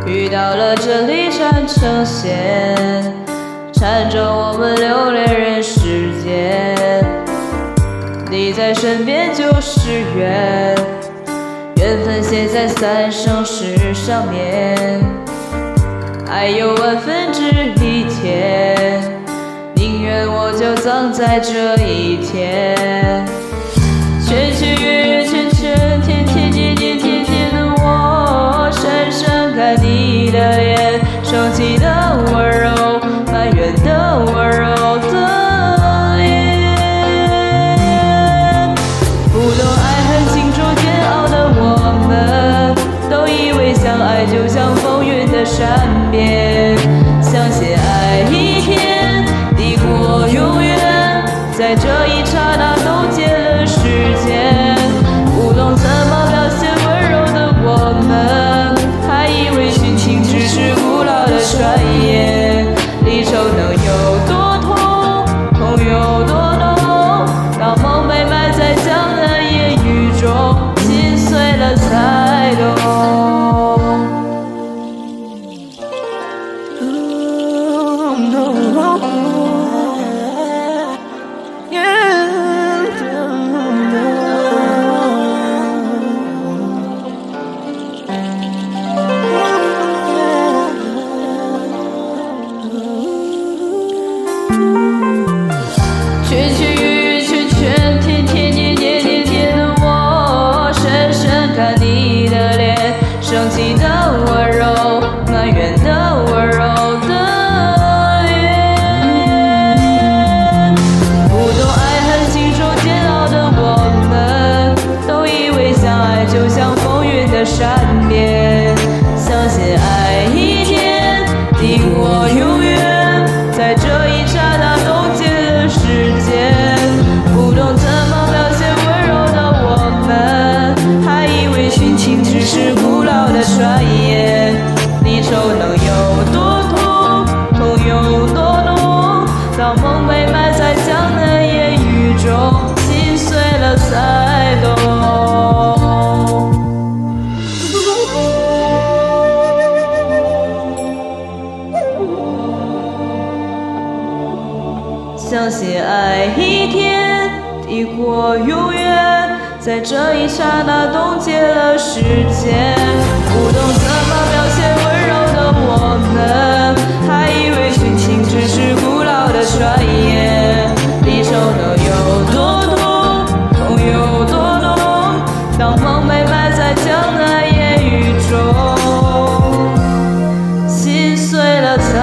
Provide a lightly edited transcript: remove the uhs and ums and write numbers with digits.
遇到了这里缠成线，缠着我们留恋人世间。你在身边就是缘，缘分写在三生石上面。爱有万分之一甜，宁愿我就葬在这一天。圈圈圆圆圈圈，天天年年天天的我，深深看你的脸，生气的温柔，埋怨的温柔的脸。不懂爱恨情仇煎熬的我们，都以为相爱就像风云的善变，相信爱一天抵过永远，在这一刹那冻结了时间。不懂怎么表现温柔的我们，还以为殉情只是古老的传言。离愁能有多痛，痛有多浓，当梦被埋在江南烟雨中，心碎了才懂。圈圈圆圆圈圈，天天年年天天的我，深深看你的脸，生气的温柔，埋怨的温柔的脸。不懂爱恨情仇煎熬的我们，都以为相爱就像风云的善变，相信爱一天抵过永远，在这一刹那冻结了时间。不懂怎么表现温柔的我们，还以为殉情只是古老的传言。离愁能有多痛，痛有多浓，当梦被埋在江南烟雨中，心碎了才懂。相信爱一天抵过永远，在这一刹那冻结了时间。不懂怎么表现温柔的我们，还以为殉情只是古老的传言。离愁能有多痛，痛有多浓，当梦被埋在江南烟雨中，心碎了才